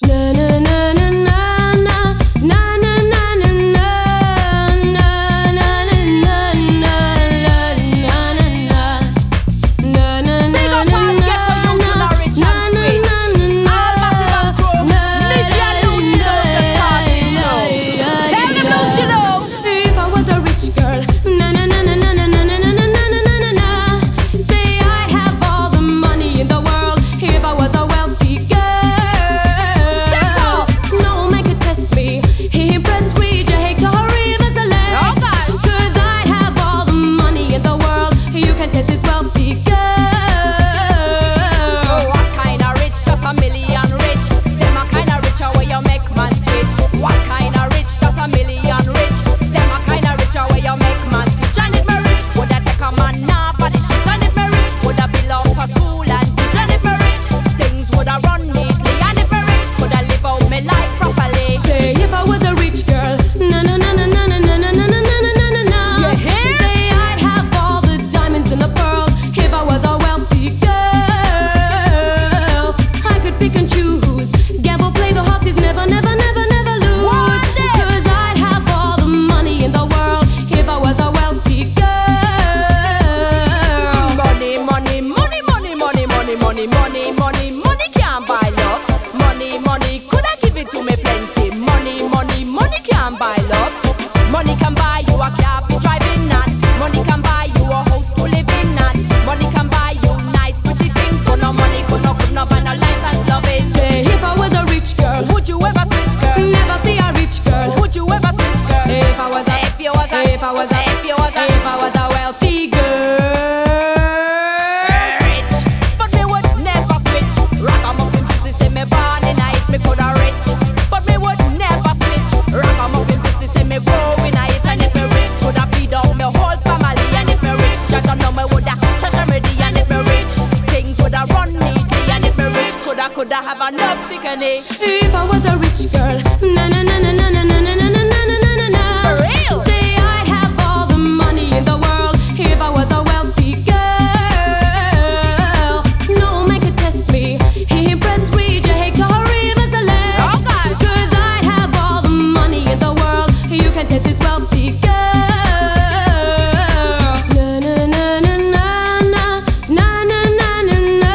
Money can't buy love. Money, could I give it to me plenty? Money can't buy love. Money can buy you a car for driving on. Money can buy you a house to live in on. Money can buy you nice pretty things. But no money could not buy no license loving. Say if I was a rich girl, would you ever switch, girl? Never see a rich girl. Would you ever switch, girl? If I was a wealthy girl. Could I have enough bikini? If I was a rich girl, na na na na na na na na na na na. For real? Say I'd have all the money in the world if I was a wealthy girl. No man could test me. He impressed Regina, Hector, Rivers, and Left. 'Cause I'd have all the money in the world. You can test this wealthy girl. Na na na na na na na na na na.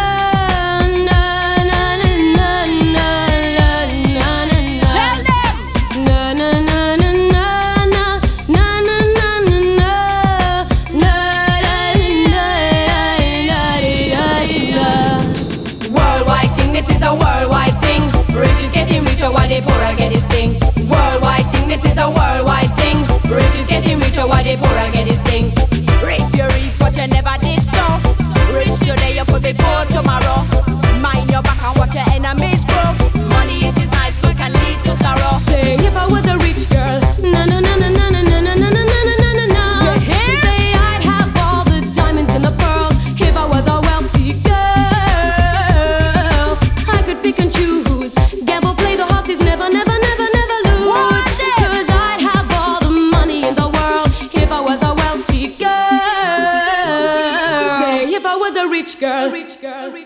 This is a worldwide thing. Rich is getting richer while the poor are getting sting. Worldwide thing, this is a worldwide thing. Rich is getting richer while the poor are getting sting. Rich, you reap what you never did so. Rich today, you could be poor tomorrow. Mind your back and watch your enemies grow. Money it is nice but can lead to sorrow. Say if I was a rich girl, na na na na na na na na na na na na na. Say I'd have all the diamonds and the pearls if I was a wealthy girl. Pick and choose, gamble, play the horses, never lose. 'Cause I'd have all the money in the world if I was a wealthy girl. Say if I was a rich girl.